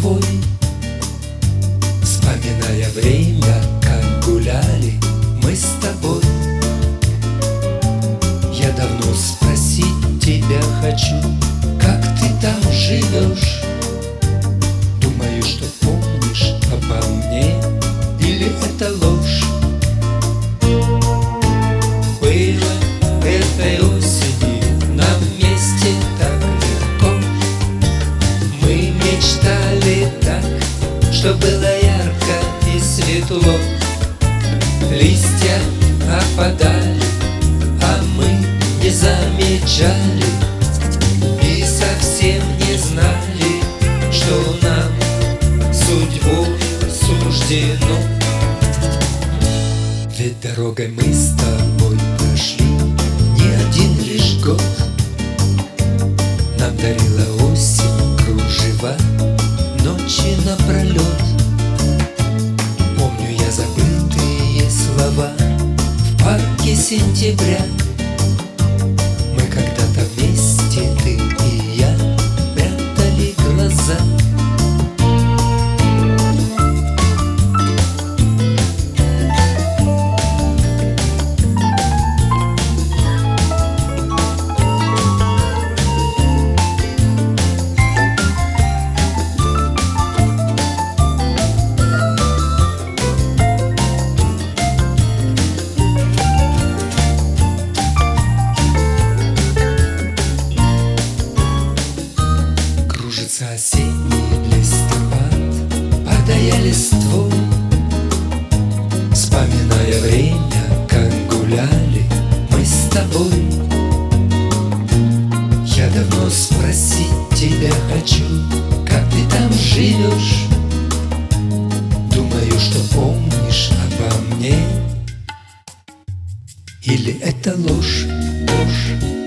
тобой, вспоминая время, как гуляли мы с тобой. Я давно спросить тебя хочу, как ты там живешь. Думаю, что помнишь обо мне, или это ложь? Было этой осенью нам вместе так легко. Мы мечтали так, что было ярко и светло. Листья опадали, а мы не замечали и совсем не знали, что нам судьбой суждено. Ведь дорогой мы с тобой прошли не один лишь год. Нам дарила осень кружева ночи напролет. Помню я забытые слова в парке сентября. Мы когда-то вместе, ты и я, прятали глаза. Кружится осенний листопад, падая листвой, вспоминая время, как гуляли мы с тобой. Я давно спросить тебя хочу, как ты там живешь. Думаю, что помнишь обо мне, или это ложь, ложь?